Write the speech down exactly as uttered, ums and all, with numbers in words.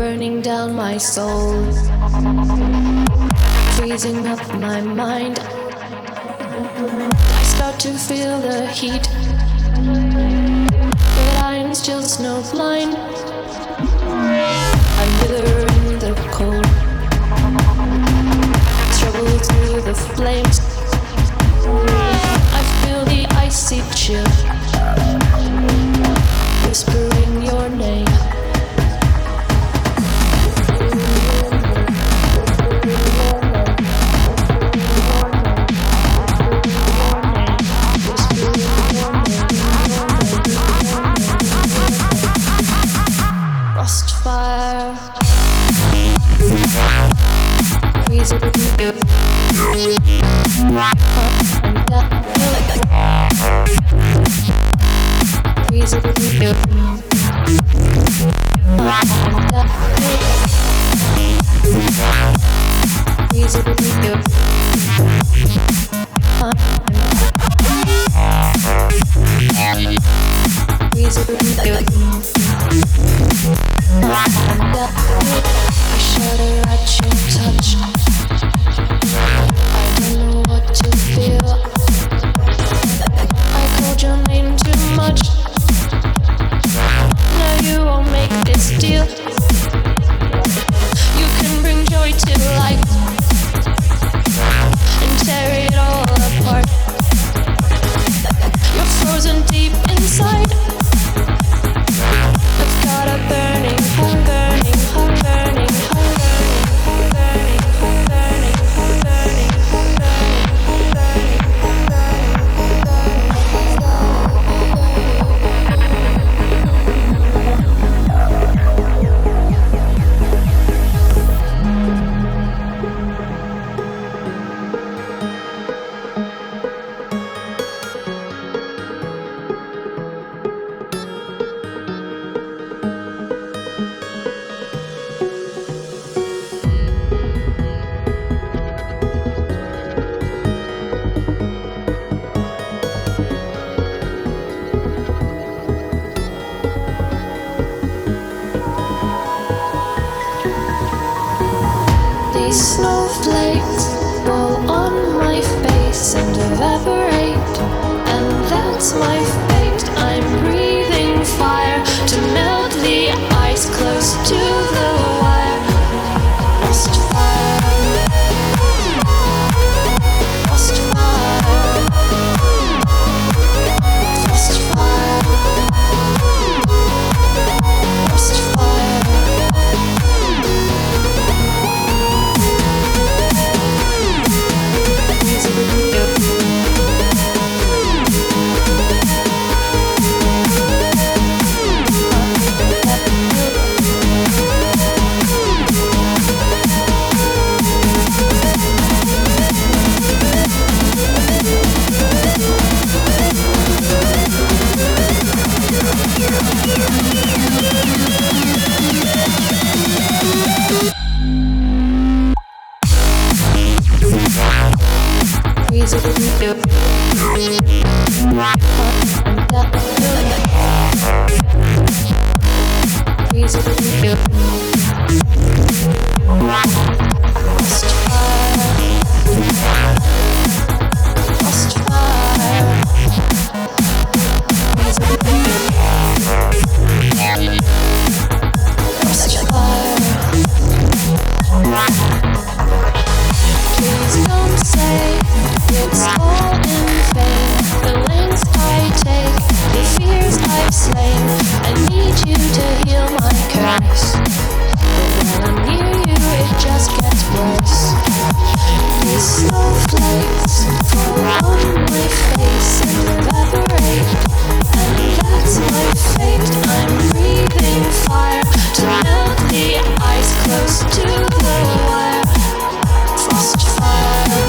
burning down my soul, freezing up my mind. I start to feel the heat, but I'm still snowblind. I wither in the cold, struggle through the flames. I feel the icy chill, whispering your name. Frostfire, freezing you. Freezing you. Freezing you. I shudder at your touch. I don't know what to feel. I called your name too much. Now you won't make this deal. You can bring joy to life and tear it all apart. You're frozen deep inside. I've got a burning, home burning, home burning, home burning, home burning, home burning, home burning, home burning, home burning, these snowflakes fall on my face and evaporate, and that's my fate. I'm breathing fire to melt the ice close to the wire. Lost fire, lost fire, lost fire, lost fire. Please don't say it's all in vain. The lengths I take, the fears I've slain. I need you to heal my curse, but when I'm near you, it just gets worse. These snowflakes fall on my face and evaporate, and that's my fate. I'm breathing fire to melt the ice close to the wire. Frost fire.